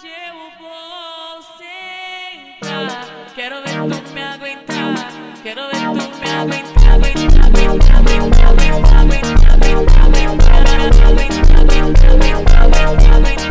llevo você. Quero ver tu me aguentar. Quero ver tu me aguentar. Aguentar.